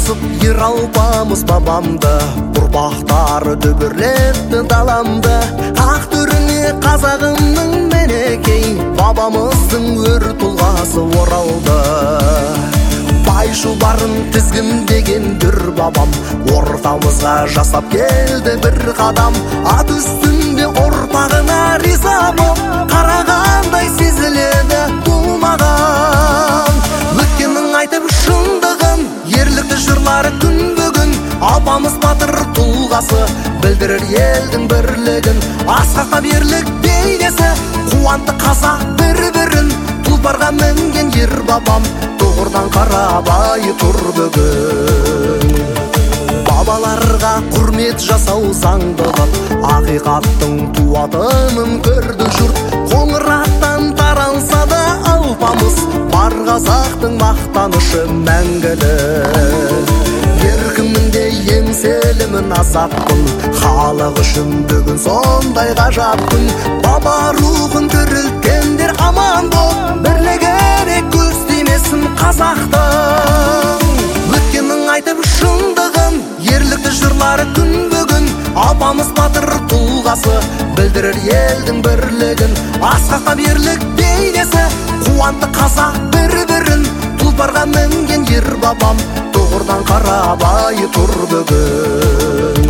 басып ер алпамыс бабамды, ұрпақтары дүбірлетті даламды. Ақ түріне қазағымның менекей, бабамыздың өр тұлғасы оралды. Байшу барын тізгіндеген дүр бабам, ортамызға жасап келді бір қадам. Ат үстінде ұрпағына риза боп, қарағандай сезіледі тумаған. Өткеннің айтып шындығын, ерлікті жырлары күн бүгін. Алпамыс батыр тұлғасы білдірер елдің бірлігін. Асқақтап ерлік бейнесі қуантты қазақ бір-бірін. Тұлпарға мінген ер бабам тұғырдан қарабай тұр бүгін. Бабаларға құрмет жасау заңдылық, ақиқаттың туатынын көрді жұрт. Қоңыраттан таранса да алпамыс, бар қазақтың мақтанышы мәңгілік. Еркімнің де еңселімін азаппын, халық үшін бүгін сондай ғажап күн. Баба рухын тірілткендер аман бол, бірлігіне көз тимесін қазақтың. Өткеннің айтып шындығын, ерлікті жырлары күн бүгін. Алпамыс батыр тұлғасы білдірер елдің бірлігін. Асқақтап ерлік бейнесі қуантты қазақ бір-бірін. Тұлпарға мінген ер бабам тұғырдан қарабай тұр бүгін.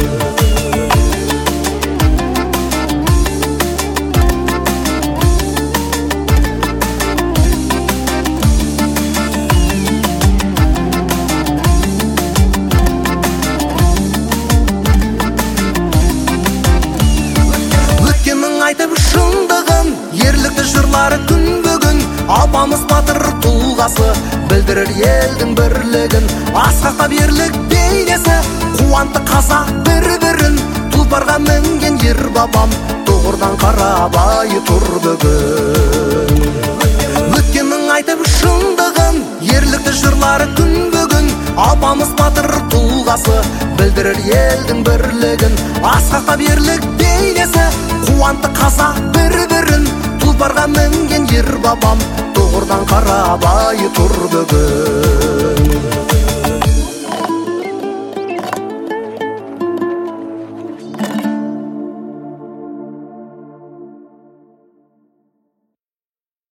Айтып шындығын, ерлікті жырлары күн бүгін. Алпамыс батыр тұлғасы білдірер елдің бірлігін. Асқақтап ерлік бейнесі қуантты қазақ бір-бірін. Тұлпарға мінген ер бабам тұғырдан қарабай тұр бүгін. Өткеннің айтып шындығын, ерлікті жырлары күн бүгін. Алпамыс батыр тұлғасы білдірер елдің бірлігін. Асқақтап ерлік бейнесі қуантты қазақ бір-бірін. Тұлпарға мінген ер бабам тұғырдан қарабай тұр бүгін.